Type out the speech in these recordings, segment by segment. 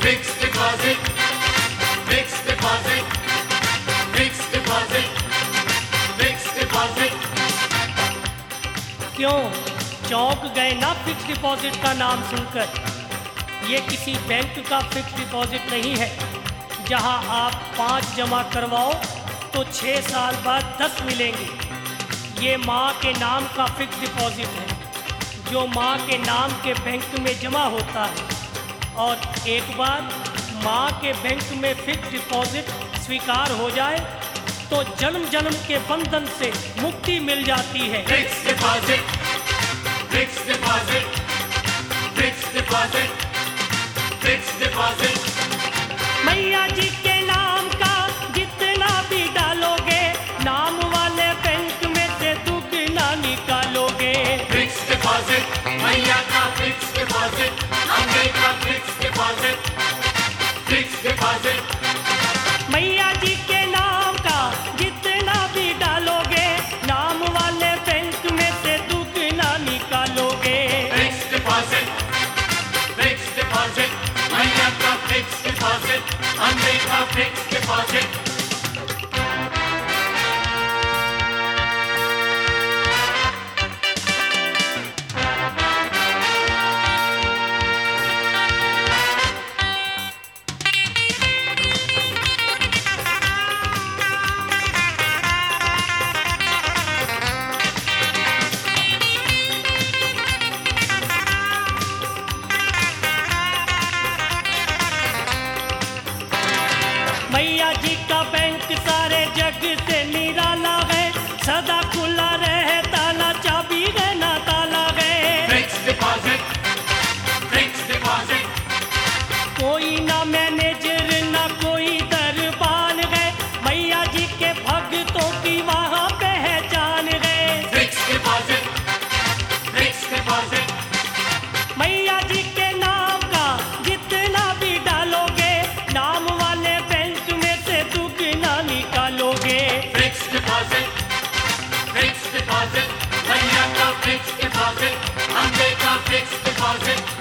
Fixed deposit, fixed deposit, fixed deposit, fixed deposit. क्यों चौंक गए ना फिक्स डिपॉजिट का नाम सुनकर? ये किसी बैंक का फिक्स डिपॉजिट नहीं है जहां आप 5 जमा करवाओ तो 6 साल बाद 10 मिलेंगे। ये माँ के नाम का फिक्स डिपॉजिट है जो माँ के नाम के बैंक में जमा होता है, और एक बार माँ के बैंक में फिक्स डिपॉजिट स्वीकार हो जाए तो जन्म जन्म के बंधन से मुक्ति मिल जाती है। Fixed deposit, fixed deposit, fixed deposit, fixed deposit. मैया जी के नाम का जितना भी डालोगे नाम वाले बैंक में से दुगना निकालोगे। Fixed deposit, मैया का fixed deposit, अम्बे का fixed deposit, fixed deposit. मैया जी के नाम का जितना भी डालोगे नाम वाले बैंक में से दुगना निकालोगे। Fixed deposit, fixed deposit, मैया का fixed deposit, अम्बे का fixed deposit. मैया जी का बैंक सारे जग से निराला है, सदा खुला रहे ताला चाबी है ना ताला है। Fixed deposit, fixed deposit, कोई ना मैनेजर ना कोई दरबान है, मैया जी के भक्तों की वहाँ पहचान है। fixed deposit, fixed deposit, मैया जी के नाम का जितना भी डालोगे नाम वाले बैंक में से दुगना निकालोगे। fixed deposit, fixed deposit, मैया का fixed deposit, अम्बे का fixed deposit.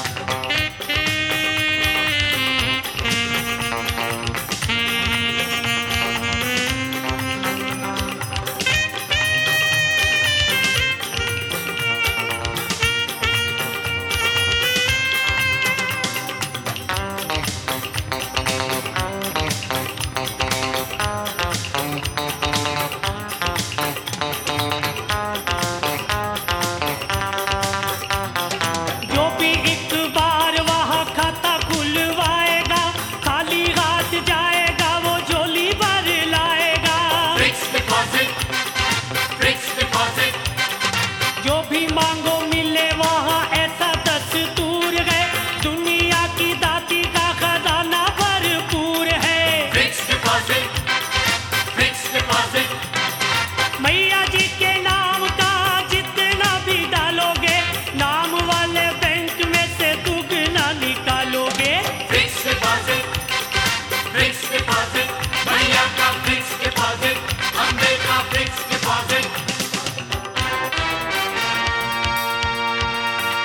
जो भी एक बार वहाँ खाता खुलवाएगा खाली हाथ जाएगा वो झोली भर लाएगा। Fixed deposit, fixed deposit, जो भी मांगो मिले वहाँ ऐसा दस्तूर है, दुनिया की दाती का खजाना भरपूर है। fixed deposit, fixed deposit, मैया जी के नाम का जितना भी डालोगे नाम वाले बैंक में से दुगना निकालोगे। fixed deposit, fixed deposit, मैया का fixed deposit, अम्बे का fixed deposit.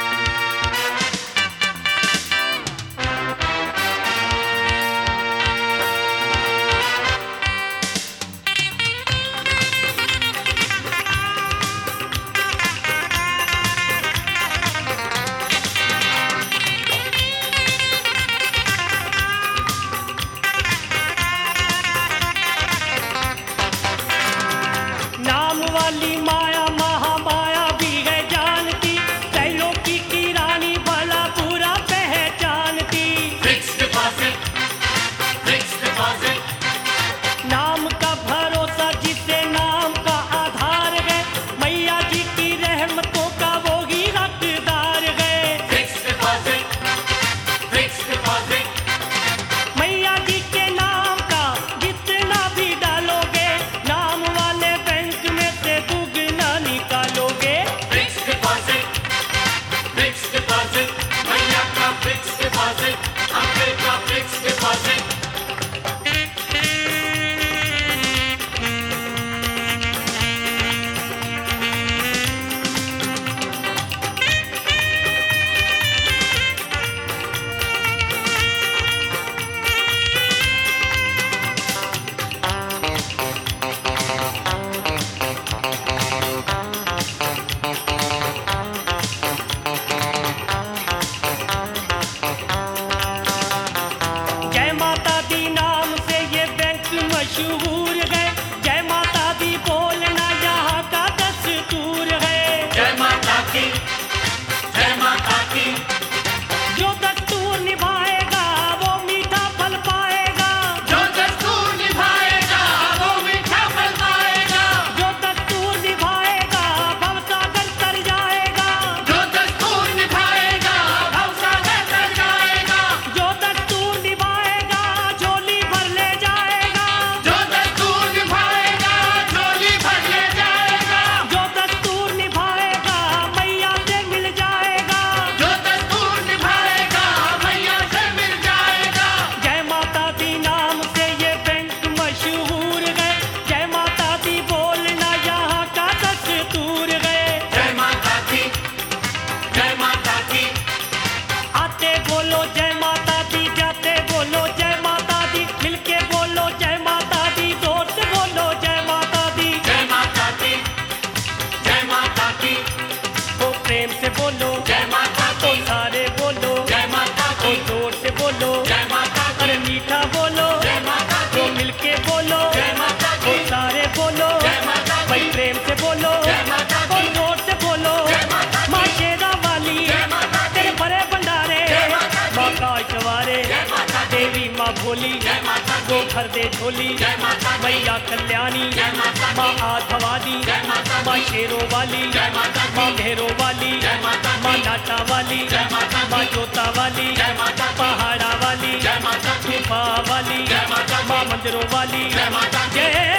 से बोलो, जय माता तो की, सारे बोलो, जय माता तो की, जोर से बोलो, जय माता की, अरे मीठा बोलो, जय माता तो की, मिलके बोलो, जय माता तो की, सारे बोलो, जय माता की, भाई प्रेम से बोलो, जय माता तो की, जोर से बोलो, जय माता की, माँ शेरा वाली, जय माता की, तेरे बड़े भंडारे, जय माता की, माँ का इतवारे, जय माता की, देवी माँ भोली, जय माता की, वो भर दे झोली, जय माता की, मैया कल्याणी, जय माता की, माँ आधवादी, जय माता की, माँ शेरों वाली, जय माता की, माँ घेरों वाली, जय माता की, माँ नाटा वाली, जय माता की, माँ जोता वाली, जय माता की, पहाड़ा वाली, जय माता की, गुफा वाली, जय माता की, माँ मंदिरों वाली, जय माता की, जय